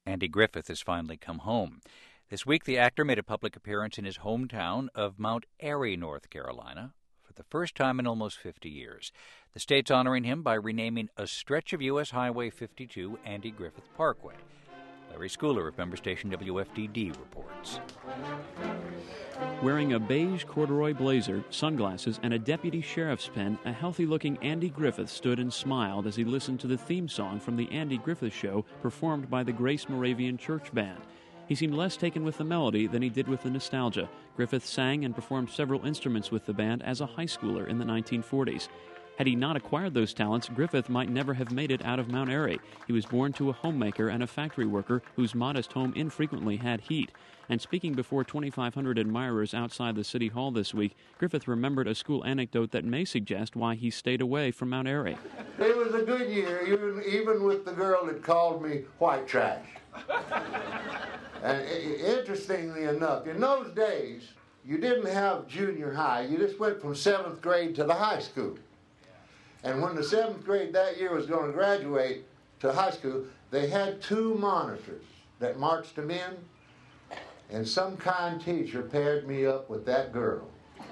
Andy Griffith has finally come home. This week, the actor made a public appearance in his hometown of Mount Airy, North Carolina, for the first time in almost 50 years. The state's honoring him by renaming a stretch of U.S. Highway 52 Andy Griffith Parkway. Larry Schooler of member station WFDD reports. Wearing a beige corduroy blazer, sunglasses, and a deputy sheriff's pen, a healthy-looking Andy Griffith stood and smiled as he listened to the theme song from The Andy Griffith Show performed by the Grace Moravian Church Band. He seemed less taken with the melody than he did with the nostalgia. Griffith sang and performed several instruments with the band as a high schooler in the 1940s. Had he not acquired those talents, Griffith might never have made it out of Mount Airy. He was born to a homemaker and a factory worker whose modest home infrequently had heat. And speaking before 2,500 admirers outside the City Hall this week, Griffith remembered a school anecdote that may suggest why he stayed away from Mount Airy. It was a good year, even with the girl that called me white trash. And interestingly enough, in those days, you didn't have junior high. You just went from 7th grade to the high school. And when the 7th grade that year was going to graduate to high school, they had 2 monitors that marched them in, and some kind teacher paired me up with that girl.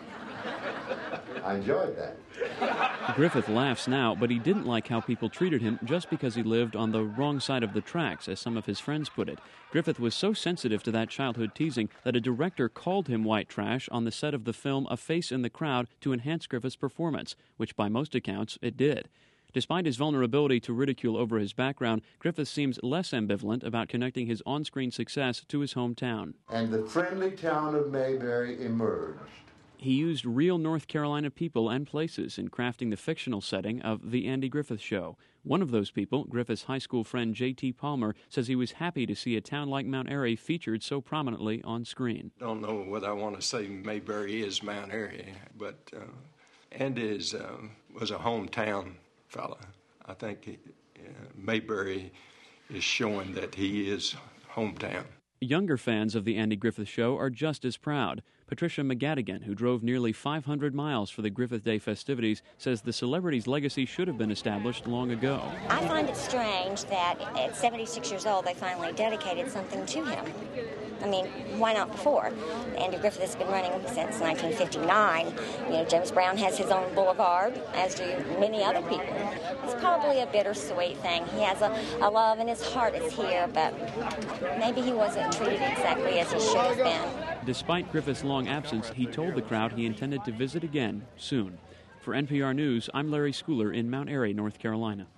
I enjoyed that. Griffith laughs now, but he didn't like how people treated him just because he lived on the wrong side of the tracks, as some of his friends put it. Griffith was so sensitive to that childhood teasing that a director called him white trash on the set of the film A Face in the Crowd to enhance Griffith's performance, which by most accounts it did. Despite his vulnerability to ridicule over his background, Griffith seems less ambivalent about connecting his on-screen success to his hometown. And the friendly town of Mayberry emerged. He used real North Carolina people and places in crafting the fictional setting of The Andy Griffith Show. One of those people, Griffith's high school friend J.T. Palmer, says he was happy to see a town like Mount Airy featured so prominently on screen. I don't know whether I want to say Mayberry is Mount Airy, but Andy was a hometown fella. I think Mayberry is showing that he is hometown. Younger fans of The Andy Griffith Show are just as proud. Patricia McGadigan, who drove nearly 500 miles for the Griffith Day festivities, says the celebrity's legacy should have been established long ago. I find it strange that at 76 years old they finally dedicated something to him. I mean, why not before? Andy Griffith has been running since 1959. James Brown has his own boulevard, as do many other people. It's probably a bittersweet thing. He has a love and his heart is here, but maybe he wasn't treated exactly as he should have been. Despite Griffith's long absence, he told the crowd he intended to visit again soon. For NPR News, I'm Larry Schooler in Mount Airy, North Carolina.